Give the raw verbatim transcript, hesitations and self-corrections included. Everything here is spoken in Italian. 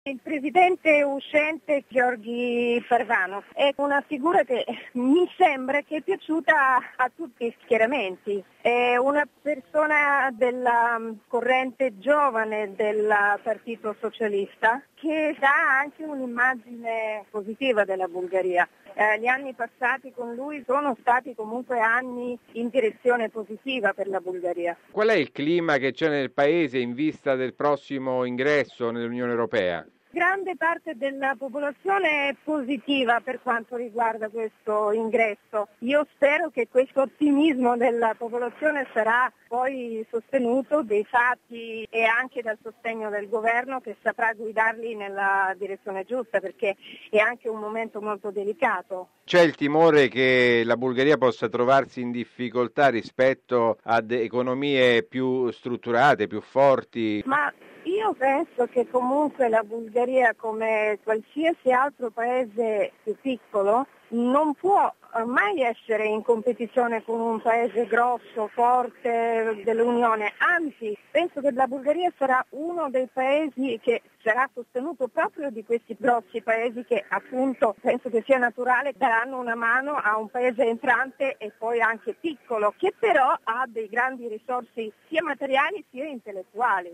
Il presidente uscente Giorgi Parvanov è una figura che mi sembra che è piaciuta a tutti gli schieramenti. È una persona della corrente giovane del Partito Socialista che dà anche un'immagine positiva della Bulgaria. Eh, gli anni passati con lui sono stati comunque anni in direzione positiva per la Bulgaria. Qual è il clima che c'è nel paese in vista del prossimo ingresso nell'Unione Europea? Grande parte della popolazione è positiva per quanto riguarda questo ingresso. Io spero che questo ottimismo della popolazione sarà poi sostenuto dai fatti e anche dal sostegno del governo che saprà guidarli nella direzione giusta, perché è anche un momento molto delicato. C'è il timore che la Bulgaria possa trovarsi in difficoltà rispetto ad economie più strutturate, più forti? Ma io penso che comunque la Bulgaria, come qualsiasi altro paese più piccolo, non può mai essere in competizione con un paese grosso, forte dell'Unione, anzi penso che la Bulgaria sarà uno dei paesi che sarà sostenuto proprio di questi grossi paesi che appunto penso che sia naturale daranno una mano a un paese entrante e poi anche piccolo, che però ha dei grandi risorse sia materiali sia intellettuali.